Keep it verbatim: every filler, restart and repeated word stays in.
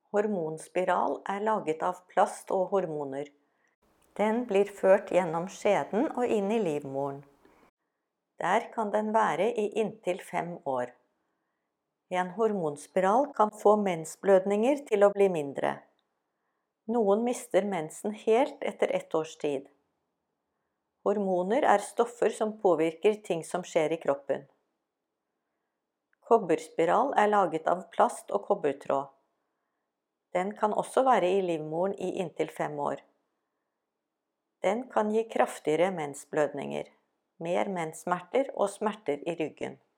Hormonspiral er laget av plast og hormoner. Den blir ført gjennom skjeden og inn i livmoren. Der kan den være i inntil fem år. En hormonspiral kan få mensblødninger til å bli mindre. Noen mister mensen helt etter ett års tid. Hormoner er stoffer som påvirker ting som skjer i kroppen. Kobberspiral er laget av plast og kobbertråd. Den kan også være i livmoren i inntil fem år. Den kan gi kraftigere mensblødninger, mer menssmerter og smerter i ryggen.